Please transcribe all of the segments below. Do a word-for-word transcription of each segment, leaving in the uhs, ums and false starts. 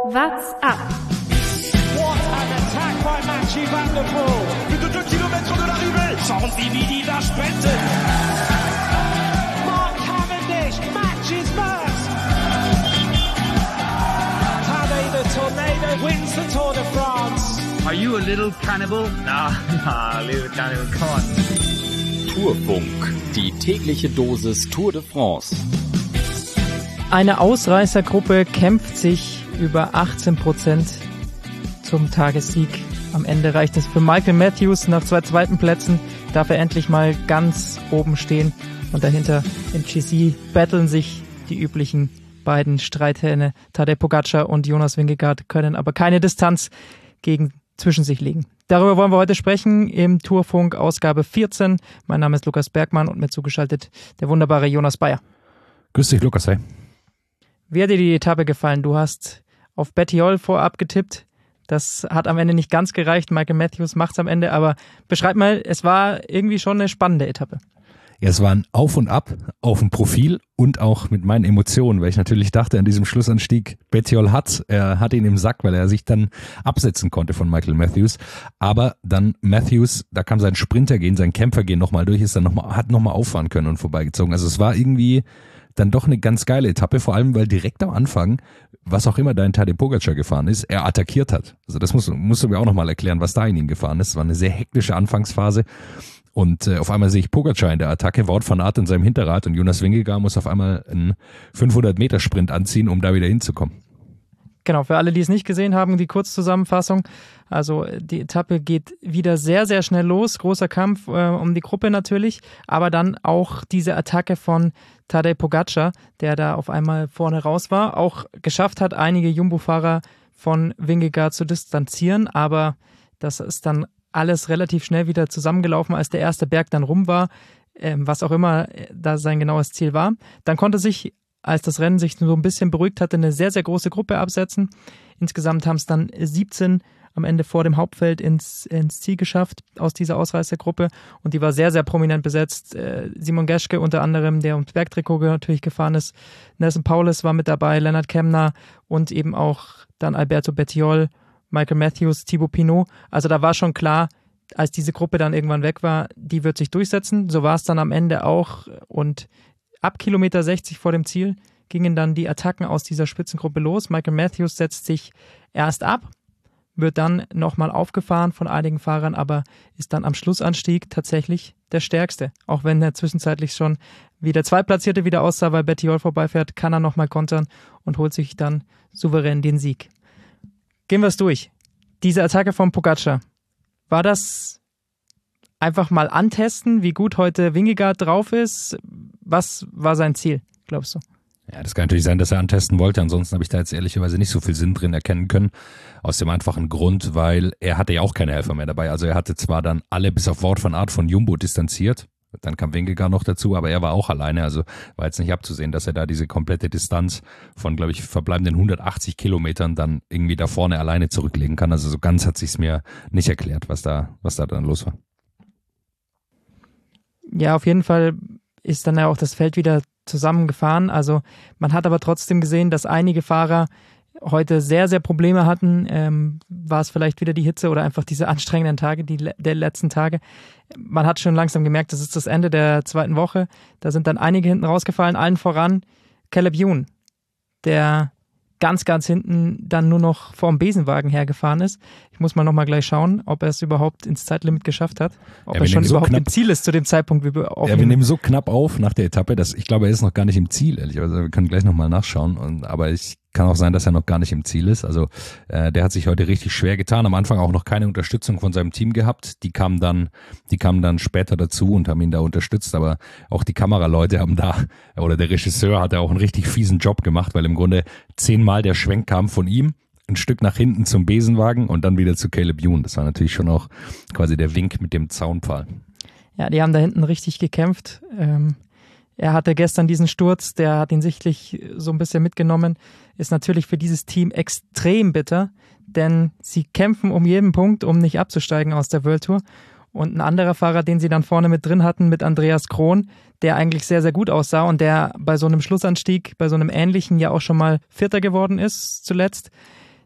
What's up? What an attack by Mathieu van der Poel. Plus de deux kilomètres de l'arrivée. Schauen Sie, wie die da sprinten. Mark Cavendish matches first. Tadej the Tornado wins the Tour de France. Are you a little cannibal? Nah, nah, little cannibal, come on. Tourfunk, die tägliche Dosis Tour de France. Eine Ausreißergruppe kämpft sich über achtzehn Prozent zum Tagessieg. Am Ende reicht es für Michael Matthews. Nach zwei zweiten Plätzen darf er endlich mal ganz oben stehen. Und dahinter im G C battlen sich die üblichen beiden Streithähne. Tadej Pogačar und Jonas Vingegaard können aber keine Distanz gegen zwischen sich legen. Darüber wollen wir heute sprechen im Tourfunk Ausgabe vierzehn. Mein Name ist Lukas Bergmann und mir zugeschaltet der wunderbare Jonas Bayer. Grüß dich, Lukas. Hey. Wie hat dir die Etappe gefallen? Du hast auf Bettiol vorab getippt. Das hat am Ende nicht ganz gereicht. Michael Matthews macht es am Ende. Aber beschreib mal, es war irgendwie schon eine spannende Etappe. Ja, es war ein Auf und Ab auf dem Profil und auch mit meinen Emotionen, weil ich natürlich dachte, an diesem Schlussanstieg, Bettiol hat, er hat ihn im Sack, weil er sich dann absetzen konnte von Michael Matthews. Aber dann Matthews, da kam sein Sprintergehen, sein Kämpfergehen nochmal durch, ist dann nochmal, hat nochmal auffahren können und vorbeigezogen. Also es war irgendwie dann doch eine ganz geile Etappe, vor allem, weil direkt am Anfang, was auch immer da in Tadej Pogačar gefahren ist, er attackiert hat. Also das musst, musst du mir auch nochmal erklären, was da in ihn gefahren ist. Es war eine sehr hektische Anfangsphase und äh, auf einmal sehe ich Pogačar in der Attacke, Wout van Aert in seinem Hinterrad und Jonas Vingegaard muss auf einmal einen fünfhundert Meter Sprint anziehen, um da wieder hinzukommen. Genau, für alle, die es nicht gesehen haben, die Kurzzusammenfassung. Also die Etappe geht wieder sehr, sehr schnell los. Großer Kampf äh, um die Gruppe natürlich, aber dann auch diese Attacke von Tadej Pogačar, der da auf einmal vorne raus war, auch geschafft hat, einige Jumbo-Fahrer von Vingegaard zu distanzieren, aber das ist dann alles relativ schnell wieder zusammengelaufen, als der erste Berg dann rum war, äh, was auch immer da sein genaues Ziel war. Dann konnte sich, als das Rennen sich so ein bisschen beruhigt hatte, eine sehr, sehr große Gruppe absetzen. Insgesamt haben es dann siebzehn am Ende vor dem Hauptfeld ins, ins Ziel geschafft aus dieser Ausreißergruppe und die war sehr, sehr prominent besetzt. Äh, Simon Geschke unter anderem, der ums Bergtrikot natürlich gefahren ist. Nelson Paulus war mit dabei, Lennart Kemna und eben auch dann Alberto Bettiol, Michael Matthews, Thibaut Pinot. Also da war schon klar, als diese Gruppe dann irgendwann weg war, die wird sich durchsetzen. So war es dann am Ende auch und ab Kilometer sechzig vor dem Ziel gingen dann die Attacken aus dieser Spitzengruppe los. Michael Matthews setzt sich erst ab, wird dann nochmal aufgefahren von einigen Fahrern, aber ist dann am Schlussanstieg tatsächlich der Stärkste. Auch wenn er zwischenzeitlich schon wie der Zweitplatzierte wieder aussah, weil Bettiol vorbeifährt, kann er nochmal kontern und holt sich dann souverän den Sieg. Gehen wir es durch. Diese Attacke von Pogačar, war das einfach mal antesten, wie gut heute Vingegaard drauf ist? Was war sein Ziel, glaubst du? Ja, das kann natürlich sein, dass er antesten wollte. Ansonsten habe ich da jetzt ehrlicherweise nicht so viel Sinn drin erkennen können. Aus dem einfachen Grund, weil er hatte ja auch keine Helfer mehr dabei. Also er hatte zwar dann alle bis auf Wout van Aert von Jumbo distanziert. Dann kam Vingegaard noch dazu, aber er war auch alleine. Also war jetzt nicht abzusehen, dass er da diese komplette Distanz von, glaube ich, verbleibenden hundertachtzig Kilometern dann irgendwie da vorne alleine zurücklegen kann. Also so ganz hat sich's mir nicht erklärt, was da, was da dann los war. Ja, auf jeden Fall ist dann ja auch das Feld wieder zusammengefahren. Also man hat aber trotzdem gesehen, dass einige Fahrer heute sehr, sehr Probleme hatten. Ähm, war es vielleicht wieder die Hitze oder einfach diese anstrengenden Tage, die der letzten Tage. Man hat schon langsam gemerkt, das ist das Ende der zweiten Woche. Da sind dann einige hinten rausgefallen, allen voran Caleb Ewan, der ganz, ganz hinten dann nur noch vorm Besenwagen hergefahren ist. Ich muss mal nochmal gleich schauen, ob er es überhaupt ins Zeitlimit geschafft hat. Ob ja, er schon so überhaupt knapp, im Ziel ist zu dem Zeitpunkt, wie wir aufnehmen. Ja, wir nehmen so knapp auf nach der Etappe, dass ich glaube, er ist noch gar nicht im Ziel, ehrlich. Also wir können gleich nochmal nachschauen. Und, aber ich kann auch sein, dass er noch gar nicht im Ziel ist. Also äh, der hat sich heute richtig schwer getan. Am Anfang auch noch keine Unterstützung von seinem Team gehabt. Die kamen dann, die kamen dann später dazu und haben ihn da unterstützt. Aber auch die Kameraleute haben da, oder der Regisseur hat da auch einen richtig fiesen Job gemacht, weil im Grunde zehnmal der Schwenk kam von ihm, ein Stück nach hinten zum Besenwagen und dann wieder zu Caleb Ewan. Das war natürlich schon auch quasi der Wink mit dem Zaunpfahl. Ja, die haben da hinten richtig gekämpft. Ähm, er hatte gestern diesen Sturz, der hat ihn sichtlich so ein bisschen mitgenommen. Ist natürlich für dieses Team extrem bitter, denn sie kämpfen um jeden Punkt, um nicht abzusteigen aus der World Tour. Und ein anderer Fahrer, den sie dann vorne mit drin hatten, mit Andreas Kron, der eigentlich sehr, sehr gut aussah und der bei so einem Schlussanstieg, bei so einem ähnlichen ja auch schon mal Vierter geworden ist zuletzt,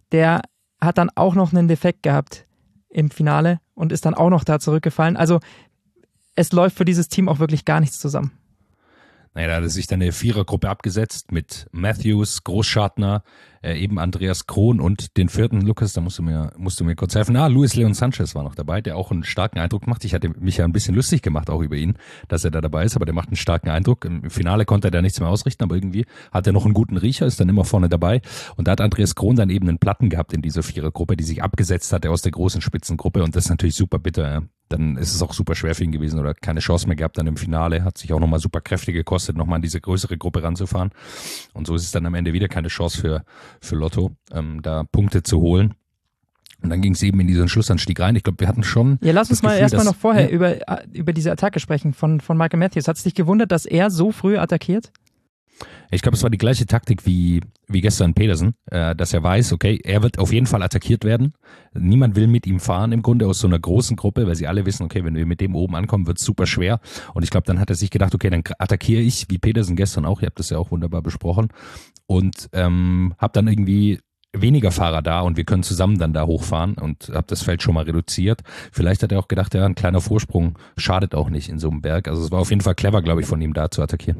der hat dann auch noch einen Defekt gehabt im Finale und ist dann auch noch da zurückgefallen. Also es läuft für dieses Team auch wirklich gar nichts zusammen. Naja, da hat er sich dann eine Vierergruppe abgesetzt mit Matthews, Großschartner, äh, eben Andreas Kron und den vierten, Lukas, da musst du mir, musst du mir kurz helfen. Ah, Luis Leon Sanchez war noch dabei, der auch einen starken Eindruck macht. Ich hatte mich ja ein bisschen lustig gemacht auch über ihn, dass er da dabei ist, aber der macht einen starken Eindruck. Im Finale konnte er da nichts mehr ausrichten, aber irgendwie hat er noch einen guten Riecher, ist dann immer vorne dabei. Und da hat Andreas Kron dann eben einen Platten gehabt in dieser Vierergruppe, die sich abgesetzt hatte aus der großen Spitzengruppe und das ist natürlich super bitter, ja. Dann ist es auch super schwer für ihn gewesen oder keine Chance mehr gehabt dann im Finale, hat sich auch nochmal super Kräfte gekostet, nochmal in diese größere Gruppe ranzufahren und so ist es dann am Ende wieder keine Chance für, für Lotto, ähm, da Punkte zu holen. Und dann ging es eben in diesen Schlussanstieg rein. Ich glaube, wir hatten schon... Ja, lass uns mal erstmal noch vorher ja. über, über diese Attacke sprechen von, von Michael Matthews. Hat es dich gewundert, dass er so früh attackiert? Ich glaube, es war die gleiche Taktik wie, wie gestern Pedersen, äh, dass er weiß, okay, er wird auf jeden Fall attackiert werden. Niemand will mit ihm fahren im Grunde aus so einer großen Gruppe, weil sie alle wissen, okay, wenn wir mit dem oben ankommen, wird es super schwer. Und ich glaube, dann hat er sich gedacht, okay, dann attackiere ich, wie Pedersen gestern auch, ihr habt das ja auch wunderbar besprochen, und ähm, habe dann irgendwie weniger Fahrer da und wir können zusammen dann da hochfahren und habe das Feld schon mal reduziert. Vielleicht hat er auch gedacht, ja, ein kleiner Vorsprung schadet auch nicht in so einem Berg. Also es war auf jeden Fall clever, glaube ich, von ihm da zu attackieren.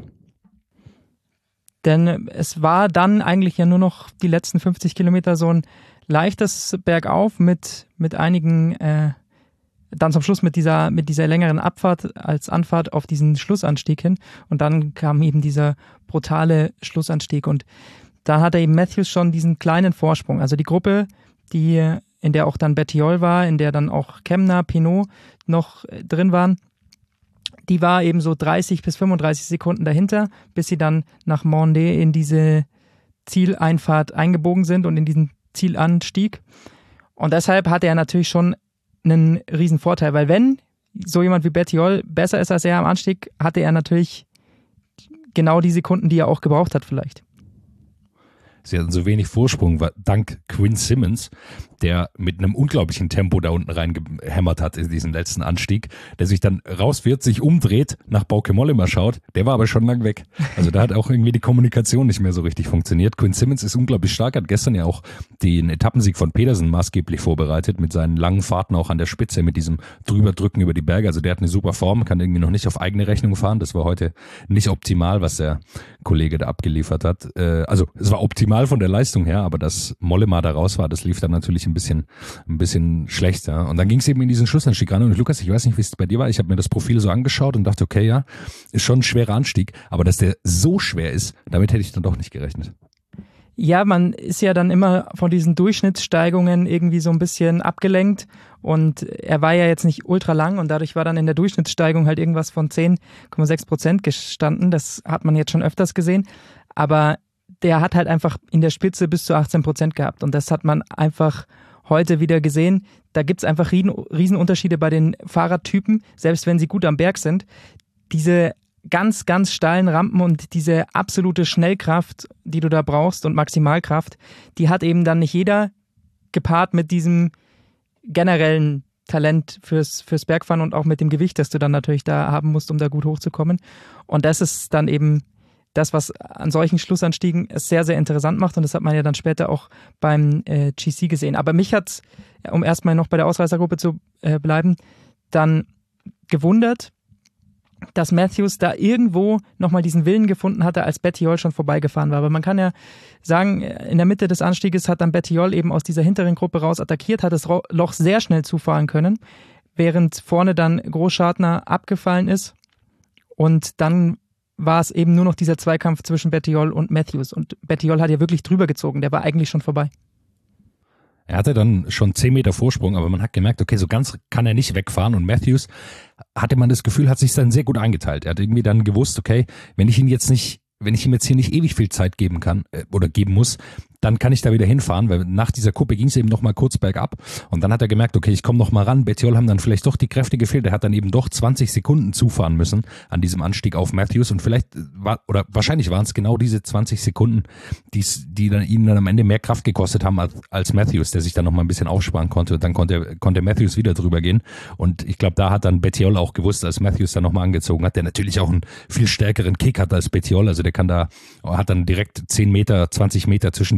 Denn es war dann eigentlich ja nur noch die letzten fünfzig Kilometer so ein leichtes Bergauf mit, mit einigen, äh, dann zum Schluss mit dieser, mit dieser längeren Abfahrt als Anfahrt auf diesen Schlussanstieg hin. Und dann kam eben dieser brutale Schlussanstieg. Und da hatte eben Matthews schon diesen kleinen Vorsprung. Also die Gruppe, die, in der auch dann Bettiol war, in der dann auch Kemna, Pinot noch drin waren, die war eben so dreißig bis fünfunddreißig Sekunden dahinter, bis sie dann nach Monde in diese Zieleinfahrt eingebogen sind und in diesen Zielanstieg. Und deshalb hatte er natürlich schon einen riesen Vorteil, weil wenn so jemand wie Bettiol besser ist als er am Anstieg, hatte er natürlich genau die Sekunden, die er auch gebraucht hat vielleicht. Sie hatten so wenig Vorsprung, dank Quinn Simmons, der mit einem unglaublichen Tempo da unten reingehämmert hat in diesen letzten Anstieg, der sich dann rauswirft, sich umdreht, nach Bauke Mollema schaut, der war aber schon lang weg. Also da hat auch irgendwie die Kommunikation nicht mehr so richtig funktioniert. Quinn Simmons ist unglaublich stark, hat gestern ja auch den Etappensieg von Pedersen maßgeblich vorbereitet, mit seinen langen Fahrten auch an der Spitze, mit diesem Drüberdrücken über die Berge. Also der hat eine super Form, kann irgendwie noch nicht auf eigene Rechnung fahren. Das war heute nicht optimal, was der Kollege da abgeliefert hat. Also es war optimal von der Leistung her, aber dass Mollema da raus war, das lief dann natürlich ein bisschen ein bisschen schlechter. Und dann ging es eben in diesen Schlussanstieg ran. Und Lukas, ich weiß nicht, wie es bei dir war, ich habe mir das Profil so angeschaut und dachte, okay, ja, ist schon ein schwerer Anstieg, aber dass der so schwer ist, damit hätte ich dann doch nicht gerechnet. Ja, man ist ja dann immer von diesen Durchschnittssteigungen irgendwie so ein bisschen abgelenkt und er war ja jetzt nicht ultra lang und dadurch war dann in der Durchschnittssteigung halt irgendwas von zehn Komma sechs Prozent gestanden. Das hat man jetzt schon öfters gesehen, aber der hat halt einfach in der Spitze bis zu achtzehn Prozent gehabt und das hat man einfach heute wieder gesehen. Da gibt es einfach Riesenunterschiede bei den Fahrradtypen, selbst wenn sie gut am Berg sind. Diese ganz, ganz steilen Rampen und diese absolute Schnellkraft, die du da brauchst und Maximalkraft, die hat eben dann nicht jeder, gepaart mit diesem generellen Talent fürs, fürs Bergfahren und auch mit dem Gewicht, das du dann natürlich da haben musst, um da gut hochzukommen. Und das ist dann eben das, was an solchen Schlussanstiegen es sehr, sehr interessant macht und das hat man ja dann später auch beim äh, G C gesehen. Aber mich hat, um erstmal noch bei der Ausreißergruppe zu äh, bleiben, dann gewundert, dass Matthews da irgendwo nochmal diesen Willen gefunden hatte, als Bettiol schon vorbeigefahren war. Aber man kann ja sagen, in der Mitte des Anstieges hat dann Bettiol eben aus dieser hinteren Gruppe raus attackiert, hat das Loch sehr schnell zufahren können, während vorne dann Großschartner abgefallen ist und dann war es eben nur noch dieser Zweikampf zwischen Bettiol und Matthews. Und Bettiol hat ja wirklich drüber gezogen, der war eigentlich schon vorbei. Er hatte dann schon zehn Meter Vorsprung, aber man hat gemerkt, okay, so ganz kann er nicht wegfahren. Und Matthews, hatte man das Gefühl, hat sich dann sehr gut eingeteilt. Er hat irgendwie dann gewusst, okay, wenn ich ihn jetzt nicht, wenn ich ihm jetzt hier nicht ewig viel Zeit geben kann äh, oder geben muss, dann kann ich da wieder hinfahren, weil nach dieser Kuppe ging es eben noch mal kurz bergab und dann hat er gemerkt, okay, ich komme noch mal ran. Bettiol haben dann vielleicht doch die Kräfte gefehlt. Er hat dann eben doch zwanzig Sekunden zufahren müssen an diesem Anstieg auf Matthews und vielleicht war, oder wahrscheinlich waren es genau diese zwanzig Sekunden, die's, die dann ihm dann am Ende mehr Kraft gekostet haben als, als Matthews, der sich dann noch mal ein bisschen aufsparen konnte und dann konnte, konnte Matthews wieder drüber gehen und ich glaube, da hat dann Bettiol auch gewusst, als Matthews dann noch mal angezogen hat, der natürlich auch einen viel stärkeren Kick hat als Bettiol, also der kann da, hat dann direkt zehn Meter, zwanzig Meter zwischen die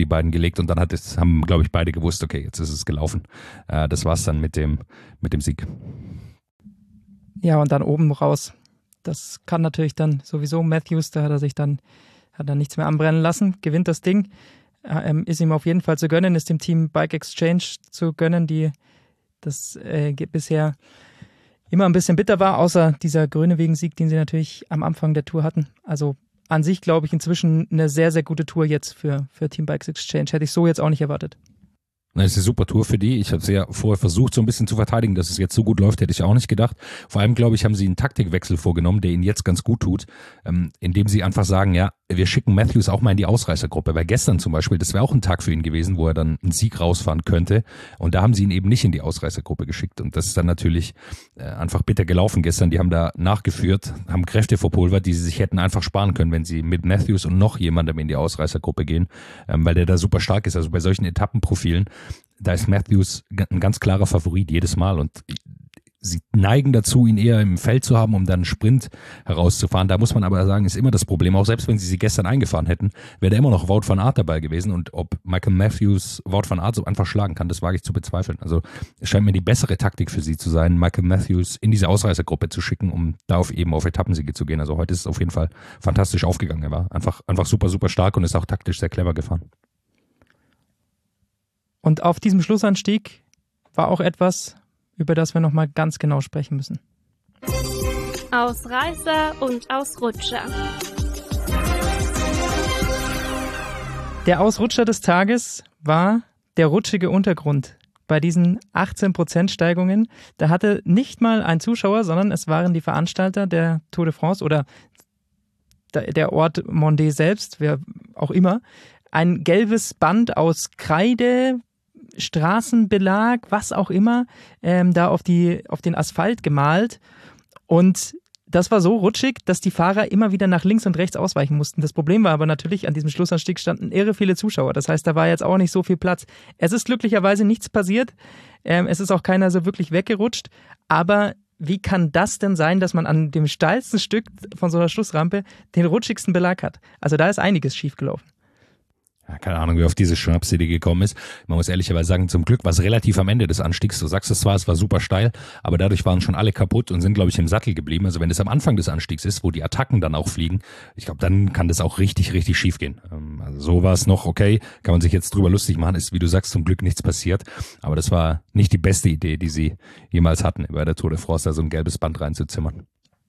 beiden gelegt und dann hat es, haben, glaube ich, beide gewusst, okay, jetzt ist es gelaufen. Äh, das war's dann mit dem, mit dem Sieg. Ja, und dann oben raus. Das kann natürlich dann sowieso Matthews, da hat er sich dann, hat er nichts mehr anbrennen lassen, gewinnt das Ding. Ähm, ist ihm auf jeden Fall zu gönnen, ist dem Team Bike Exchange zu gönnen, die das äh, bisher immer ein bisschen bitter war, außer dieser Grönewegen-Sieg, den sie natürlich am Anfang der Tour hatten. Also an sich, glaube ich, inzwischen eine sehr, sehr gute Tour jetzt für, für Team Bike Exchange. Hätte ich so jetzt auch nicht erwartet. Das ist eine super Tour für die. Ich habe sie ja vorher versucht, so ein bisschen zu verteidigen, dass es jetzt so gut läuft, hätte ich auch nicht gedacht. Vor allem, glaube ich, haben sie einen Taktikwechsel vorgenommen, der ihnen jetzt ganz gut tut, ähm, indem sie einfach sagen, ja, wir schicken Matthews auch mal in die Ausreißergruppe, weil gestern zum Beispiel, das wäre auch ein Tag für ihn gewesen, wo er dann einen Sieg rausfahren könnte und da haben sie ihn eben nicht in die Ausreißergruppe geschickt und das ist dann natürlich äh, einfach bitter gelaufen gestern. Die haben da nachgeführt, haben Kräfte verpulvert, die sie sich hätten einfach sparen können, wenn sie mit Matthews und noch jemandem in die Ausreißergruppe gehen, ähm, weil der da super stark ist. Also bei solchen Etappenprofilen, da ist Matthews ein ganz klarer Favorit jedes Mal und sie neigen dazu, ihn eher im Feld zu haben, um dann einen Sprint herauszufahren. Da muss man aber sagen, ist immer das Problem, auch selbst wenn sie sie gestern eingefahren hätten, wäre da immer noch Wout van Aert dabei gewesen und ob Michael Matthews Wout van Aert so einfach schlagen kann, das wage ich zu bezweifeln. Also es scheint mir die bessere Taktik für sie zu sein, Michael Matthews in diese Ausreißergruppe zu schicken, um da auf eben auf Etappensiege zu gehen. Also heute ist es auf jeden Fall fantastisch aufgegangen. Er war einfach, einfach super, super stark und ist auch taktisch sehr clever gefahren. Und auf diesem Schlussanstieg war auch etwas, über das wir nochmal ganz genau sprechen müssen. Ausreißer und Ausrutscher. Der Ausrutscher des Tages war der rutschige Untergrund. Bei diesen achtzehn Prozent Steigungen, da hatte nicht mal ein Zuschauer, sondern es waren die Veranstalter der Tour de France oder der Ort Mondé selbst, wer auch immer, ein gelbes Band aus Kreide, Straßenbelag, was auch immer, ähm, da auf, die, auf den Asphalt gemalt. Und das war so rutschig, dass die Fahrer immer wieder nach links und rechts ausweichen mussten. Das Problem war aber natürlich, an diesem Schlussanstieg standen irre viele Zuschauer. Das heißt, da war jetzt auch nicht so viel Platz. Es ist glücklicherweise nichts passiert. Ähm, es ist auch keiner so wirklich weggerutscht. Aber wie kann das denn sein, dass man an dem steilsten Stück von so einer Schlussrampe den rutschigsten Belag hat? Also da ist einiges schiefgelaufen. Ja, keine Ahnung, wie auf diese Schnapsidee gekommen ist. Man muss ehrlicherweise sagen, zum Glück war es relativ am Ende des Anstiegs. Du sagst es zwar, es war super steil, aber dadurch waren schon alle kaputt und sind, glaube ich, im Sattel geblieben. Also wenn es am Anfang des Anstiegs ist, wo die Attacken dann auch fliegen, ich glaube, dann kann das auch richtig, richtig schief gehen. Also so war es noch okay, kann man sich jetzt drüber lustig machen, ist, wie du sagst, zum Glück nichts passiert. Aber das war nicht die beste Idee, die sie jemals hatten, bei der Tour de France da so ein gelbes Band reinzuzimmern.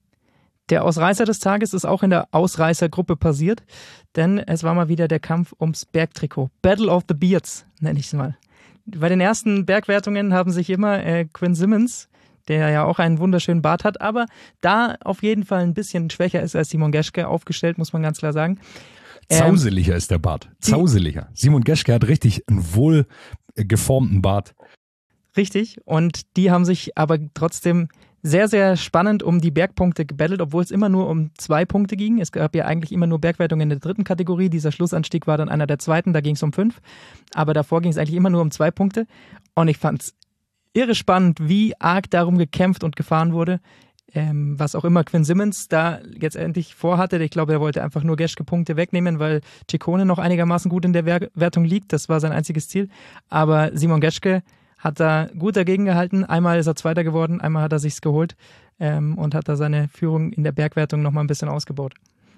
Der Ausreißer des Tages ist auch in der Ausreißergruppe passiert, denn es war mal wieder der Kampf ums Bergtrikot. Battle of the Beards, nenne ich es mal. Bei den ersten Bergwertungen haben sich immer äh, Quinn Simmons, der ja auch einen wunderschönen Bart hat, aber da auf jeden Fall ein bisschen schwächer ist als Simon Geschke aufgestellt, muss man ganz klar sagen. Ähm, Zauseliger ist der Bart. Zauseliger. Simon Geschke hat richtig einen wohl geformten Bart. Richtig, und die haben sich aber trotzdem sehr, sehr spannend um die Bergpunkte gebettelt, obwohl es immer nur um zwei Punkte ging. Es gab ja eigentlich immer nur Bergwertungen in der dritten Kategorie. Dieser Schlussanstieg war dann einer der zweiten, da ging es um fünf. Aber davor ging es eigentlich immer nur um zwei Punkte. Und ich fand es irre spannend, wie arg darum gekämpft und gefahren wurde. Ähm, was auch immer Quinn Simmons da jetzt endlich vorhatte. Ich glaube, er wollte einfach nur Geschke Punkte wegnehmen, weil Ciccone noch einigermaßen gut in der Wertung liegt. Das war sein einziges Ziel. Aber Simon Geschke hat da gut dagegen gehalten. Einmal ist er Zweiter geworden, einmal hat er sich's geholt ähm, und hat da seine Führung in der Bergwertung nochmal ein bisschen ausgebaut.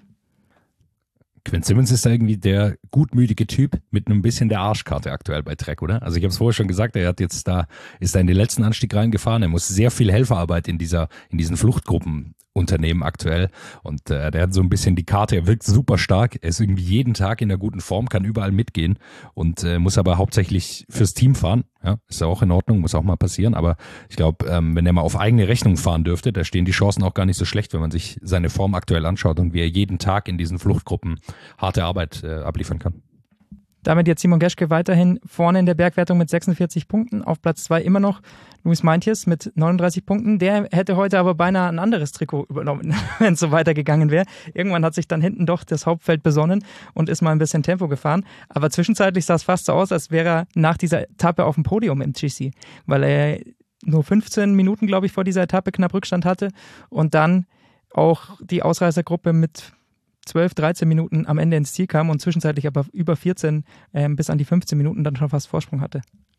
Quinn Simmons ist da irgendwie der gutmütige Typ mit einem bisschen der Arschkarte aktuell bei Trek, oder? Also ich habe es vorher schon gesagt, er hat jetzt da, ist da in den letzten Anstieg reingefahren, er muss sehr viel Helferarbeit in dieser, in diesen Fluchtgruppen Unternehmen aktuell und äh, der hat so ein bisschen die Karte, er wirkt super stark, er ist irgendwie jeden Tag in der guten Form, kann überall mitgehen und äh, muss aber hauptsächlich fürs Team fahren, ja, ist ja auch in Ordnung, muss auch mal passieren, aber ich glaube, ähm, wenn er mal auf eigene Rechnung fahren dürfte, da stehen die Chancen auch gar nicht so schlecht, wenn man sich seine Form aktuell anschaut und wie er jeden Tag in diesen Fluchtgruppen harte Arbeit äh, abliefern kann. Damit jetzt Simon Geschke weiterhin vorne in der Bergwertung mit sechsundvierzig Punkten, auf Platz zwei immer noch Luis Meintjes mit neununddreißig Punkten. Der hätte heute aber beinahe ein anderes Trikot übernommen, wenn es so weitergegangen wäre. Irgendwann hat sich dann hinten doch das Hauptfeld besonnen und ist mal ein bisschen Tempo gefahren. Aber zwischenzeitlich sah es fast so aus, als wäre er nach dieser Etappe auf dem Podium im G C, weil er nur fünfzehn Minuten, glaube ich, vor dieser Etappe knapp Rückstand hatte und dann auch die Ausreißergruppe mit zwölf, dreizehn Minuten am Ende ins Ziel kam und zwischenzeitlich aber über vierzehn äh, bis an die fünfzehn Minuten dann schon fast Vorsprung hatte.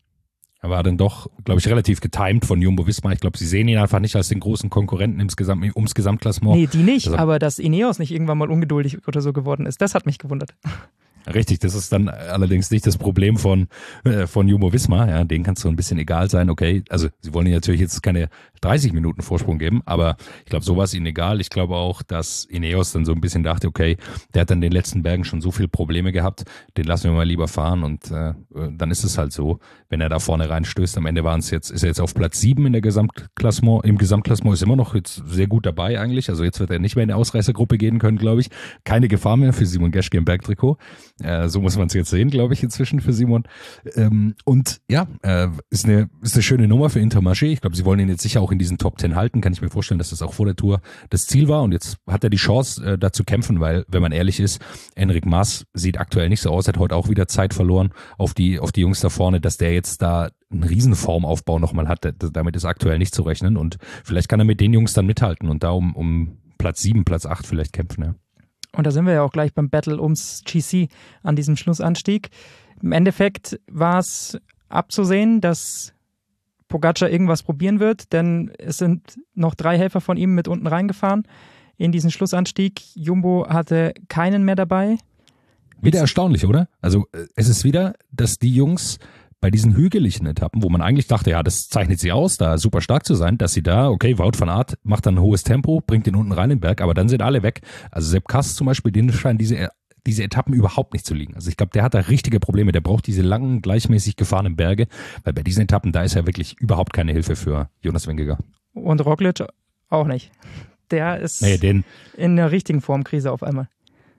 Er war dann doch, glaube ich, relativ getimed von Jumbo-Visma. Ich glaube, sie sehen ihn einfach nicht als den großen Konkurrenten ums, Gesamt, ums Gesamtklassement. Nee, die nicht, also, aber dass Ineos nicht irgendwann mal ungeduldig oder so geworden ist, das hat mich gewundert. Richtig, das ist dann allerdings nicht das Problem von, äh, von Jumbo-Visma. Ja, denen kann es so ein bisschen egal sein. Okay, also sie wollen ihnen natürlich jetzt keine dreißig Minuten Vorsprung geben, aber ich glaube, so war es ihnen egal. Ich glaube auch, dass Ineos dann so ein bisschen dachte, okay, der hat dann in den letzten Bergen schon so viele Probleme gehabt, den lassen wir mal lieber fahren und äh, dann ist es halt so, wenn er da vorne reinstößt. Am Ende waren es jetzt, ist er jetzt auf Platz sieben in der Gesamtklassement. Im Gesamtklassement ist immer noch jetzt sehr gut dabei eigentlich. Also jetzt wird er nicht mehr in der Ausreißergruppe gehen können, glaube ich. Keine Gefahr mehr für Simon Geschke im Bergtrikot. Äh, so muss man es jetzt sehen, glaube ich, inzwischen für Simon. Ähm, und ja, äh, ist eine ist eine schöne Nummer für Intermarché. Ich glaube, sie wollen ihn jetzt sicher auch in diesen Top Ten halten. Kann ich mir vorstellen, dass das auch vor der Tour das Ziel war. Und jetzt hat er die Chance, äh, da zu kämpfen, weil, wenn man ehrlich ist, Enric Mas sieht aktuell nicht so aus, hat heute auch wieder Zeit verloren auf die auf die Jungs da vorne, dass der jetzt da einen Riesenformaufbau nochmal hat. Damit ist aktuell nicht zu rechnen. Und vielleicht kann er mit den Jungs dann mithalten und da um, um Platz sieben, Platz acht vielleicht kämpfen, ja. Und da sind wir ja auch gleich beim Battle ums G C an diesem Schlussanstieg. Im Endeffekt war es abzusehen, dass Pogacar irgendwas probieren wird, denn es sind noch drei Helfer von ihm mit unten reingefahren in diesen Schlussanstieg. Jumbo hatte keinen mehr dabei. Wieder erstaunlich, oder? Also es ist wieder, dass die Jungs bei diesen hügeligen Etappen, wo man eigentlich dachte, ja, das zeichnet sie aus, da super stark zu sein, dass sie da, okay, Wout van Aert macht dann ein hohes Tempo, bringt den unten rein in den Berg, aber dann sind alle weg. Also Sepp Kuss zum Beispiel, denen scheinen diese, diese Etappen überhaupt nicht zu liegen. Also ich glaube, der hat da richtige Probleme, der braucht diese langen, gleichmäßig gefahrenen Berge, weil bei diesen Etappen, da ist ja wirklich überhaupt keine Hilfe für Jonas Vingegaard. Und Roglic auch nicht. Der ist nee, den, in einer richtigen Formkrise auf einmal.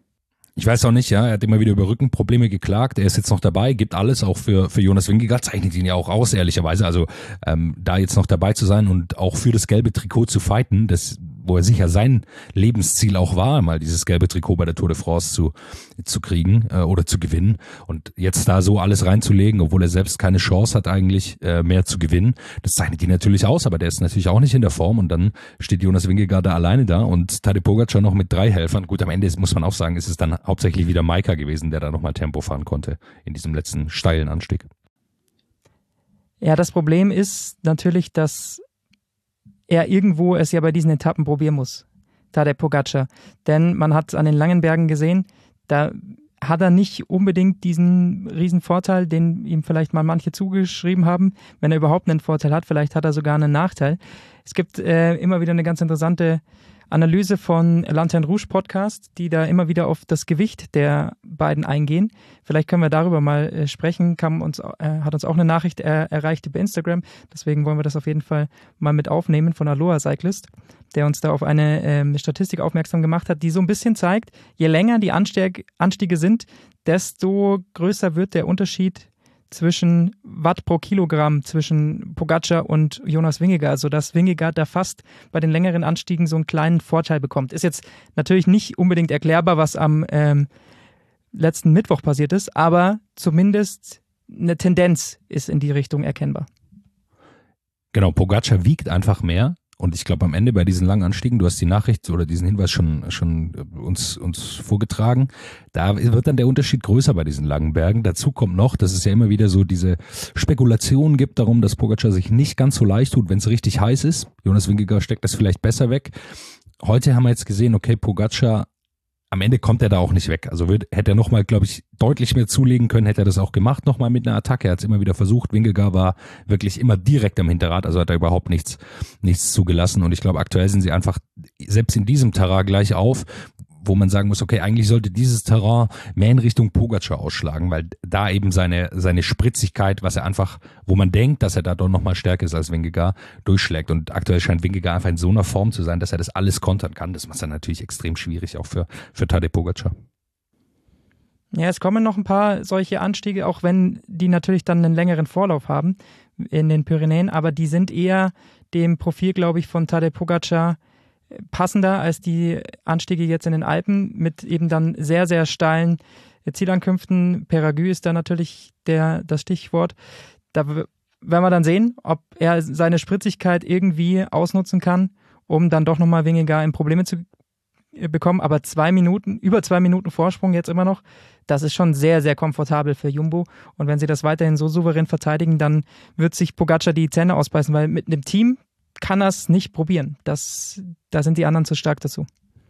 Ich weiß auch nicht, ja, er hat immer wieder über Rückenprobleme geklagt, er ist jetzt noch dabei, gibt alles auch für für Jonas Vingegaard, zeichnet ihn ja auch aus, ehrlicherweise, also ähm, da jetzt noch dabei zu sein und auch für das gelbe Trikot zu fighten, das, wo er sicher sein Lebensziel auch war, mal dieses gelbe Trikot bei der Tour de France zu zu kriegen äh, oder zu gewinnen und jetzt da so alles reinzulegen, obwohl er selbst keine Chance hat eigentlich äh, mehr zu gewinnen, das zeichnet ihn natürlich aus, aber der ist natürlich auch nicht in der Form und dann steht Jonas Vingegaard da alleine da und Tadej Pogacar noch mit drei Helfern, gut, am Ende ist, muss man auch sagen, ist es dann hauptsächlich wieder Maika gewesen, der da nochmal Tempo fahren konnte in diesem letzten steilen Anstieg. Ja, das Problem ist natürlich, dass er irgendwo es ja bei diesen Etappen probieren muss, Tadej Pogacar. Denn man hat es an den langen Bergen gesehen, da hat er nicht unbedingt diesen riesen Vorteil, den ihm vielleicht mal manche zugeschrieben haben. Wenn er überhaupt einen Vorteil hat, vielleicht hat er sogar einen Nachteil. Es gibt äh, immer wieder eine ganz interessante Analyse von Lanterne Rouge Podcast, die da immer wieder auf das Gewicht der beiden eingehen. Vielleicht können wir darüber mal äh, sprechen. Kam uns, äh, hat uns auch eine Nachricht äh, erreicht über Instagram. Deswegen wollen wir das auf jeden Fall mal mit aufnehmen von Aloha Cyclist, der uns da auf eine äh, Statistik aufmerksam gemacht hat, die so ein bisschen zeigt, je länger die Anstieg, Anstiege sind, desto größer wird der Unterschied zwischen Watt pro Kilogramm zwischen Pogacar und Jonas Vingegaard, sodass Vingegaard da fast bei den längeren Anstiegen so einen kleinen Vorteil bekommt. Ist jetzt natürlich nicht unbedingt erklärbar, was am ähm, letzten Mittwoch passiert ist, aber zumindest eine Tendenz ist in die Richtung erkennbar. Genau, Pogacar wiegt einfach mehr. Und ich glaube, am Ende bei diesen langen Anstiegen, du hast die Nachricht oder diesen Hinweis schon schon uns uns vorgetragen, da wird dann der Unterschied größer bei diesen langen Bergen. Dazu kommt noch, dass es ja immer wieder so diese Spekulationen gibt darum, dass Pogacar sich nicht ganz so leicht tut, wenn es richtig heiß ist. Jonas Vingegaard steckt das vielleicht besser weg. Heute haben wir jetzt gesehen, okay, Pogacar, am Ende kommt er da auch nicht weg. Also wird, hätte er nochmal, glaube ich, deutlich mehr zulegen können, hätte er das auch gemacht, nochmal mit einer Attacke. Er hat es immer wieder versucht. Vingegaard war wirklich immer direkt am Hinterrad, also hat er überhaupt nichts, nichts zugelassen. Und ich glaube, aktuell sind sie einfach selbst in diesem Terrain gleich auf, wo man sagen muss, okay, eigentlich sollte dieses Terrain mehr in Richtung Pogacar ausschlagen, weil da eben seine seine Spritzigkeit, was er einfach, wo man denkt, dass er da doch nochmal stärker ist als Vingegaard, durchschlägt. Und aktuell scheint Vingegaard einfach in so einer Form zu sein, dass er das alles kontern kann. Das macht dann natürlich extrem schwierig, auch für, für Tadej Pogacar. Ja, es kommen noch ein paar solche Anstiege, auch wenn die natürlich dann einen längeren Vorlauf haben in den Pyrenäen, aber die sind eher dem Profil, glaube ich, von Tadej Pogacar passender als die Anstiege jetzt in den Alpen mit eben dann sehr, sehr steilen Zielankünften. Peyragues ist da natürlich der, das Stichwort. Da werden wir dann sehen, ob er seine Spritzigkeit irgendwie ausnutzen kann, um dann doch nochmal Vingegaard in Probleme zu bekommen, aber zwei Minuten, über zwei Minuten Vorsprung jetzt immer noch, das ist schon sehr, sehr komfortabel für Jumbo. Und wenn sie das weiterhin so souverän verteidigen, dann wird sich Pogacar die Zähne ausbeißen, weil mit einem Team kann er es nicht probieren. Das, da sind die anderen zu stark dazu.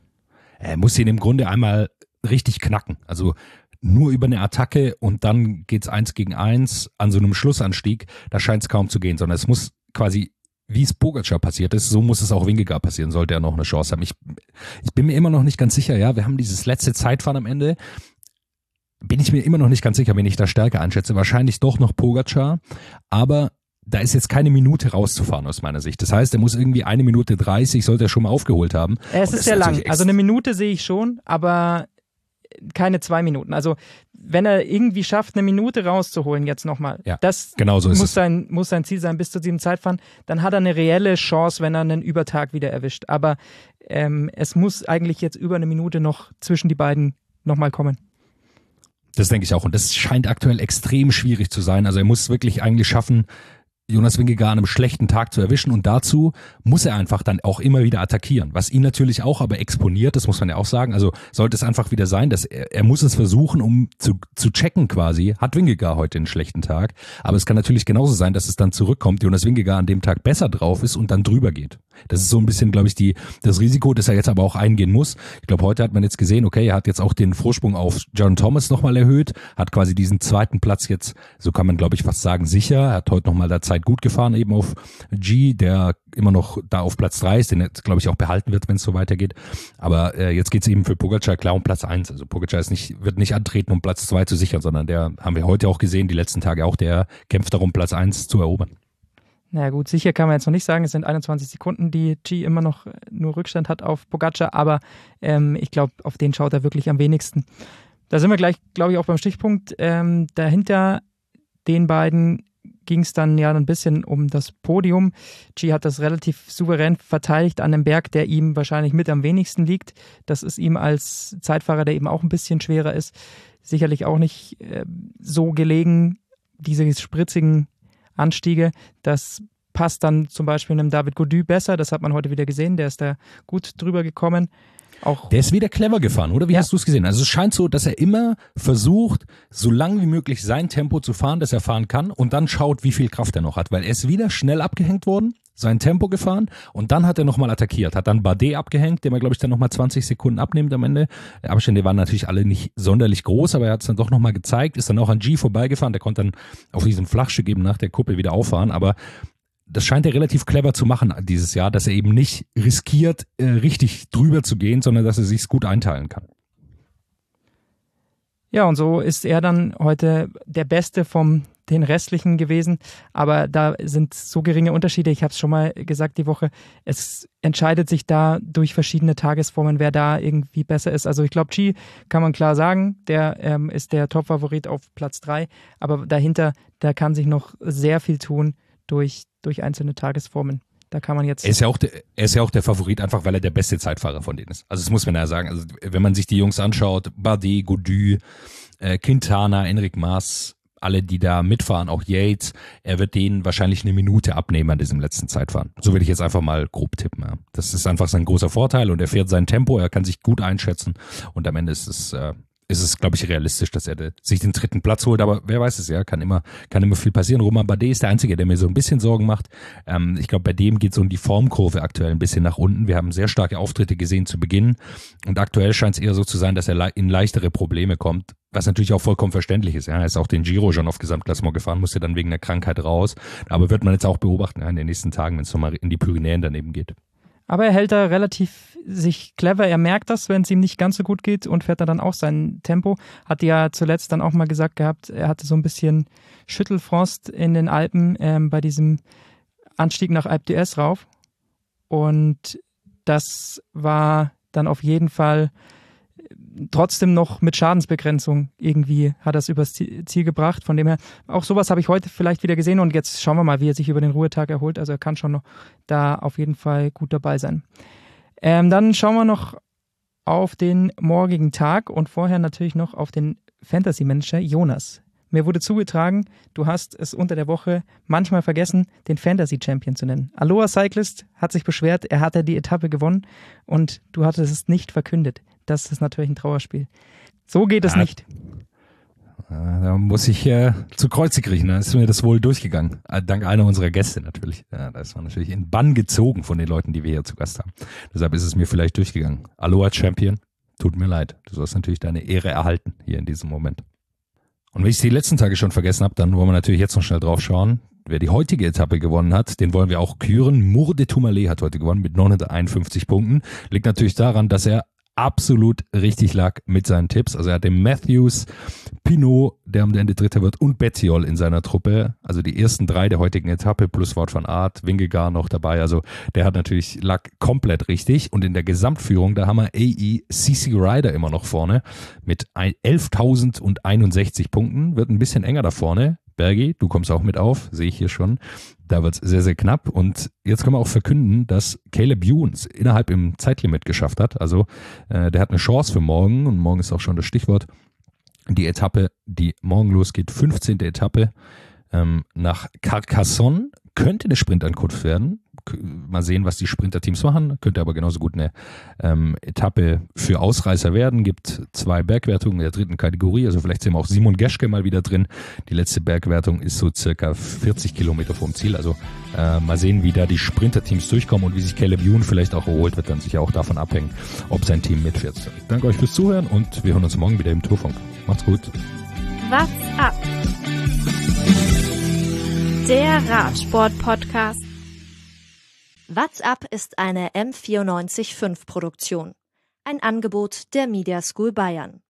Er muss ihn im Grunde einmal richtig knacken. Also nur über eine Attacke und dann geht's eins gegen eins an so einem Schlussanstieg. Da scheint es kaum zu gehen, sondern es muss quasi, wie es Pogacar passiert ist, so muss es auch Vingegaard passieren, sollte er noch eine Chance haben. Ich, ich bin mir immer noch nicht ganz sicher, ja, wir haben dieses letzte Zeitfahren am Ende. Bin ich mir immer noch nicht ganz sicher, wen ich da stärker einschätze. Wahrscheinlich doch noch Pogacar, aber da ist jetzt keine Minute rauszufahren aus meiner Sicht. Das heißt, er muss irgendwie eine Minute dreißig, sollte er schon mal aufgeholt haben. Es ist sehr lang. Also eine Minute sehe ich schon, aber keine zwei Minuten. Also wenn er irgendwie schafft, eine Minute rauszuholen jetzt nochmal, ja, das genau so ist muss, es. sein, muss sein Ziel sein bis zu diesem Zeitfahren, dann hat er eine reelle Chance, wenn er einen Übertag wieder erwischt. Aber ähm, es muss eigentlich jetzt über eine Minute noch zwischen die beiden nochmal kommen. Das denke ich auch. Und das scheint aktuell extrem schwierig zu sein. Also er muss wirklich eigentlich schaffen, Jonas Vingegaard an einem schlechten Tag zu erwischen und dazu muss er einfach dann auch immer wieder attackieren, was ihn natürlich auch aber exponiert, das muss man ja auch sagen, also sollte es einfach wieder sein, dass er, er muss es versuchen, um zu, zu checken quasi, hat Vingegaard heute einen schlechten Tag, aber es kann natürlich genauso sein, dass es dann zurückkommt, Jonas Vingegaard an dem Tag besser drauf ist und dann drüber geht. Das ist so ein bisschen, glaube ich, die das Risiko, das er jetzt aber auch eingehen muss. Ich glaube, heute hat man jetzt gesehen, okay, er hat jetzt auch den Vorsprung auf John Thomas nochmal erhöht, hat quasi diesen zweiten Platz jetzt, so kann man glaube ich fast sagen, sicher, er hat heute nochmal da Zeit gut gefahren, eben auf G, der immer noch da auf Platz drei ist, den jetzt glaube ich auch behalten wird, wenn es so weitergeht. Aber äh, jetzt geht es eben für Pogacar klar um Platz eins. Also Pogacar ist nicht, wird nicht antreten, um Platz zwei zu sichern, sondern der, haben wir heute auch gesehen, die letzten Tage auch, der kämpft darum, Platz eins zu erobern. Naja gut, sicher kann man jetzt noch nicht sagen, es sind einundzwanzig Sekunden, die G immer noch nur Rückstand hat auf Pogacar, aber ähm, ich glaube, auf den schaut er wirklich am wenigsten. Da sind wir gleich, glaube ich, auch beim Stichpunkt. Ähm, dahinter den beiden ging es dann ja ein bisschen um das Podium. G hat das relativ souverän verteidigt an einem Berg, der ihm wahrscheinlich mit am wenigsten liegt. Das ist ihm als Zeitfahrer, der eben auch ein bisschen schwerer ist, sicherlich auch nicht äh, so gelegen, diese spritzigen Anstiege. Das passt dann zum Beispiel einem David Gaudu besser. Das hat man heute wieder gesehen. Der ist da gut drüber gekommen. Auch der ist wieder clever gefahren, oder? Wie ja. hast du es gesehen? Also es scheint so, dass er immer versucht, so lang wie möglich sein Tempo zu fahren, das er fahren kann und dann schaut, wie viel Kraft er noch hat. Weil er ist wieder schnell abgehängt worden, sein Tempo gefahren und dann hat er nochmal attackiert. Hat dann Bardet abgehängt, dem er, glaube ich, dann nochmal zwanzig Sekunden abnimmt am Ende. Die Abstände waren natürlich alle nicht sonderlich groß, aber er hat es dann doch nochmal gezeigt, ist dann auch an G vorbeigefahren. Der konnte dann auf diesem Flachstück eben nach der Kuppe wieder auffahren, aber das scheint er relativ clever zu machen dieses Jahr, dass er eben nicht riskiert, äh, richtig drüber zu gehen, sondern dass er sich's gut einteilen kann. Ja, und so ist er dann heute der Beste von den Restlichen gewesen. Aber da sind so geringe Unterschiede. Ich habe es schon mal gesagt die Woche. Es entscheidet sich da durch verschiedene Tagesformen, wer da irgendwie besser ist. Also ich glaube, G kann man klar sagen, der ähm, ist der Top-Favorit auf Platz drei. Aber dahinter, da kann sich noch sehr viel tun durch, durch einzelne Tagesformen. Da kann man jetzt. Er ist ja auch der, er ist ja auch der Favorit, einfach weil er der beste Zeitfahrer von denen ist. Also das muss man ja sagen. Also wenn man sich die Jungs anschaut, Bardet, Gaudu, äh, Quintana, Enric Mas, alle, die da mitfahren, auch Yates, er wird denen wahrscheinlich eine Minute abnehmen an diesem letzten Zeitfahren. So würde ich jetzt einfach mal grob tippen. Ja. Das ist einfach sein großer Vorteil und er fährt sein Tempo, er kann sich gut einschätzen und am Ende ist es äh, ist es, glaube ich, realistisch, dass er de, sich den dritten Platz holt, aber wer weiß es ja, kann immer kann immer viel passieren. Romain Bardet ist der Einzige, der mir so ein bisschen Sorgen macht. Ähm, ich glaube, bei dem geht so in die Formkurve aktuell ein bisschen nach unten. Wir haben sehr starke Auftritte gesehen zu Beginn und aktuell scheint es eher so zu sein, dass er le- in leichtere Probleme kommt, was natürlich auch vollkommen verständlich ist. Ja, er ist auch den Giro schon auf Gesamtklassement gefahren, musste dann wegen der Krankheit raus, aber wird man jetzt auch beobachten ja, in den nächsten Tagen, wenn es nochmal in die Pyrenäen daneben geht. Aber er hält da relativ sich clever. Er merkt das, wenn es ihm nicht ganz so gut geht und fährt da dann auch sein Tempo. Hat ja zuletzt dann auch mal gesagt gehabt, er hatte so ein bisschen Schüttelfrost in den Alpen ähm, bei diesem Anstieg nach Alpe d'Huez rauf. Und das war dann auf jeden Fall trotzdem noch mit Schadensbegrenzung irgendwie hat er es übers Ziel gebracht. Von dem her, auch sowas habe ich heute vielleicht wieder gesehen und jetzt schauen wir mal, wie er sich über den Ruhetag erholt. Also er kann schon noch da auf jeden Fall gut dabei sein. Ähm, dann schauen wir noch auf den morgigen Tag und vorher natürlich noch auf den Fantasy-Manager Jonas. Mir wurde zugetragen, du hast es unter der Woche manchmal vergessen, den Fantasy-Champion zu nennen. Aloha Cyclist hat sich beschwert, er hatte die Etappe gewonnen und du hattest es nicht verkündet. Das ist natürlich ein Trauerspiel. So geht es ja nicht. Da muss ich äh, zu Kreuze kriechen, da ist mir das wohl durchgegangen. Dank einer unserer Gäste natürlich. Ja, da ist man natürlich in Bann gezogen von den Leuten, die wir hier zu Gast haben. Deshalb ist es mir vielleicht durchgegangen. Aloha Champion, tut mir leid. Du sollst natürlich deine Ehre erhalten hier in diesem Moment. Und wenn ich es die letzten Tage schon vergessen habe, dann wollen wir natürlich jetzt noch schnell drauf schauen. Wer die heutige Etappe gewonnen hat, den wollen wir auch küren. Mour de Tourmalet hat heute gewonnen mit neunhunderteinundfünfzig Punkten. Liegt natürlich daran, dass er absolut richtig lag mit seinen Tipps. Also er hat den Matthews, Pinot, der am Ende Dritter wird, und Bettiol in seiner Truppe. Also die ersten drei der heutigen Etappe plus Wout van Aert, Vingegaard noch dabei. Also der hat natürlich, lag komplett richtig. Und in der Gesamtführung, da haben wir A E C C Rider immer noch vorne mit elftausendeinundsechzig Punkten. Wird ein bisschen enger da vorne. Bergi, du kommst auch mit auf, sehe ich hier schon. Da wird es sehr, sehr knapp. Und jetzt können wir auch verkünden, dass Caleb Ewan es innerhalb im Zeitlimit geschafft hat. Also äh, der hat eine Chance für morgen. Und morgen ist auch schon das Stichwort. Die Etappe, die morgen losgeht, fünfzehnte Etappe ähm, nach Carcassonne. Könnte eine Sprintankunft werden. Mal sehen, was die Sprinterteams machen. Könnte aber genauso gut eine ähm, Etappe für Ausreißer werden. Gibt zwei Bergwertungen in der dritten Kategorie. Also vielleicht sehen wir auch Simon Geschke mal wieder drin. Die letzte Bergwertung ist so circa vierzig Kilometer vom Ziel. Also äh, mal sehen, wie da die Sprinterteams durchkommen und wie sich Caleb Ewan vielleicht auch erholt. Wird dann sicher auch davon abhängen, ob sein Team mitfährt. Ich danke euch fürs Zuhören und wir hören uns morgen wieder im Tourfunk. Macht's gut. What's up? Der Radsport-Podcast. What's up ist eine M vierundneunzig Komma fünf Produktion. Ein Angebot der Media School Bayern.